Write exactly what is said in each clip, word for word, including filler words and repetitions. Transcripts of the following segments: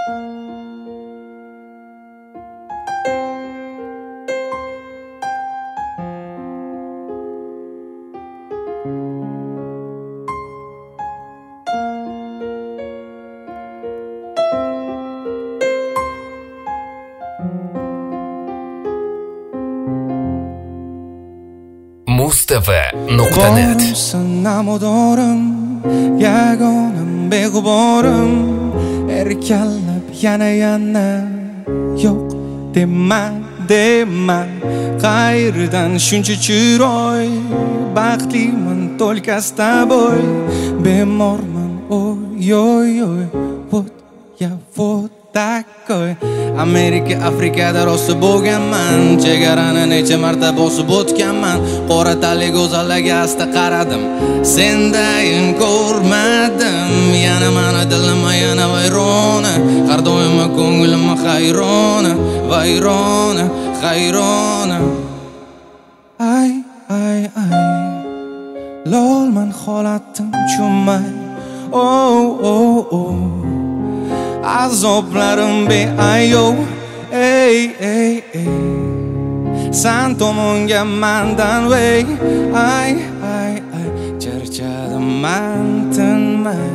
Mustafa nuqta net. Namodorim, yagonam beg'uborim, erkallab yana yana yo'q dema dema, qayerdan shuncha chiroy, baxtliman to'lkasda bo'y, bemorman oy oy oy, вот я вот такой. Amerika, Afrikada rosti bo'lganman, chegarani necha marta bosib o'tganman, qora tali go'zallarga asta qaradim, sendayin ko'rmadim, yana mani dilim yana vayrona, har doim ko'nglim hayrona, vayrona, hayrona. Ay ay ay, lolman holatim cho'may, oh oh oh, azoblarim beayov, ey ey ey, san tomonga mandan vey, ay ay ay, charchadim man tinmay.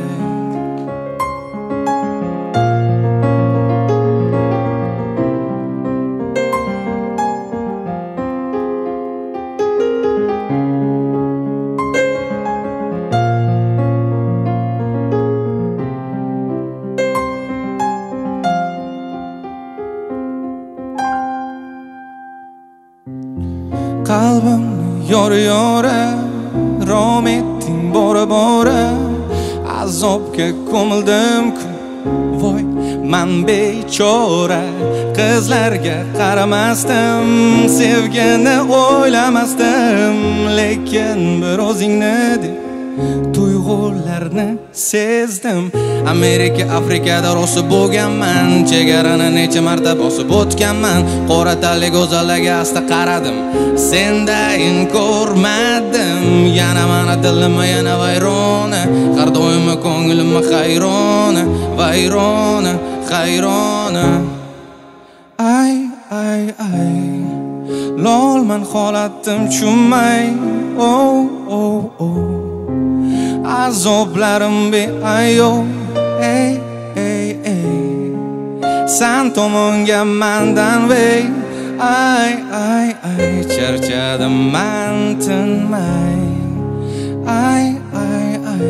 Qalbimni yora yora, rom etding bora bora, azobga ko'mildim kun, voy man bechora, qizlarga qaramasdim, sevgini o'ylamasdim, lekin bir o'zingni deb tuyg'ularni sezdim. Amerika, Afrikada rosti bo'lganman, chegarani necha marta bosib o'tganman, qora tali go'zallarga asta qaradim, sendayin ko'rmadim, yana mani dilim yana vayrona, har doim ko'nglim hayrona, vayrona, hayrona. Ay ay ay, lolman holatim cho'may, oh oh oh, azoblarim beayov, ey ey ey, san tomonga mandan vey, ay ay ay, charchadim man tinmay, ay ay ay,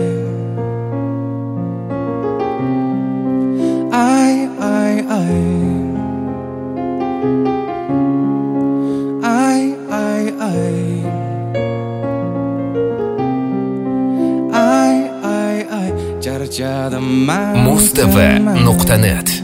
ay ay ay, ay ay ay, charchadim man. Mustafa nuqta net.